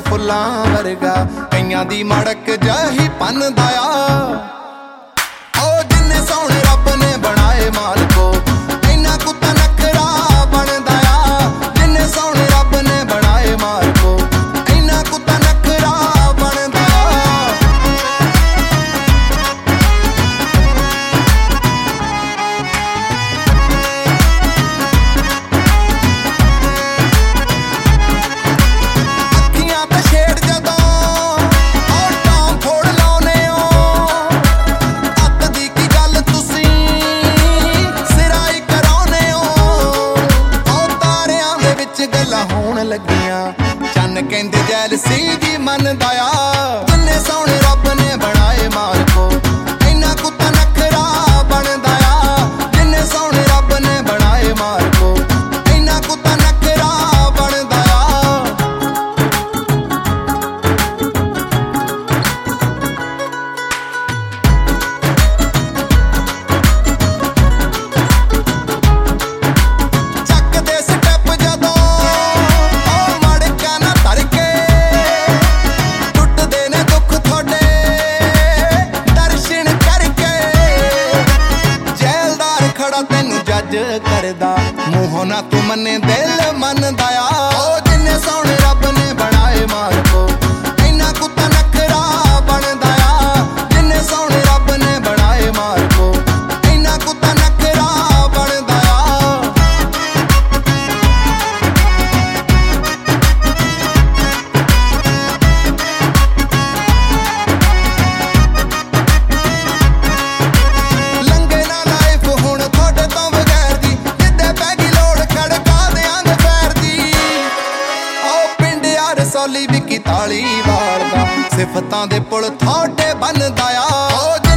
फुल्लां वर्गा कईयां दी मड़क जही पनदा आ। ओ जिन्ने सोहणे रब ने बनाए मालको इन्ना कुत्ता नखरा बनदा आ। जिन्ने सोहणे रब ने बनाए मालको इन्ना कुत्ता नखरा बनदा आ। अखियां ते छेड़ जदों ओ टां फोड़ लाउने ओ। अत दी की गल तुसीं सिराई कराउने ओ। ओ तारियां दे विच गल्लां होण लगियां चन्न कहंदे जैलसी जी मनदा आ। जिन्ने सोहणे रब ने बनाए मालको इन्ना कुत्ता नखरा बनदा आ। जिन्ने सोहणे रब ने बनाए मालको इन्ना कुत्ता नखरा बनदा आ। ਚੱਕਦੇ ਸਟੈਪ ਜਦੋਂ ਉਹ ਮੜਕਾਂ ਨਾ ਧਰ ਕੇ ਟੁੱਟਦੇ ਨੇ ਦੁੱਖ ਤੁਹਾਡੇ ਦਰਸ਼ਨ ਕਰਕੇ। ਜੈਲਦਾਰ ਖੜਾ ਤੈਨੂੰ ਜੱਜ ਕਰਦਾ ਮੂੰਹੋਂ ਨਾ ਤੂੰ ਮੰਨੇ ਦਿਲ ਮੰਨਦਾ ਆ। ਉਹ ਜਿੰਨੇ ਸੋਹਣੇ ਰੱਬ ਨੇ ਬਣਾਏ ਮਾਲਕੋ ਇੰਨਾ ਕੁੱਤਾ ਨਖਰਾ ਬਣਦਾ ਆ। ਜਿੰਨੇ ਸੋਹਣੇ ਰੱਬ ਨੇ ਬਣਾਏ ਮਾਲਕੋ ਇੰਨਾ ਕੁੱਤਾ ਨਖਰਾ ਬਣਦਾ ਆ। ਲੰਘੇ ਨਾ ਲਾਈਫ ਹੁਣ ਤੁਹਾਡੇ ਤੋਂ ਬਗੈਰ ਦੀ ਜਿੱਦੇ ਪੈ ਗਈ ਲੋੜ ਖੜਕਾ ਦਿਆਂਗੇ ਫੈਰ ਦੀ। ਆਓ ਪਿੰਡ ਆ ਰਸੌਲੀ ਵਿਕੀ ਤਾਲੀ ਵਾਲਦਾ ਸਿਫਤਾਂ ਦੇ ਪੁਲ ਤੁਹਾਡੇ ਬਣਦਾ ਆ।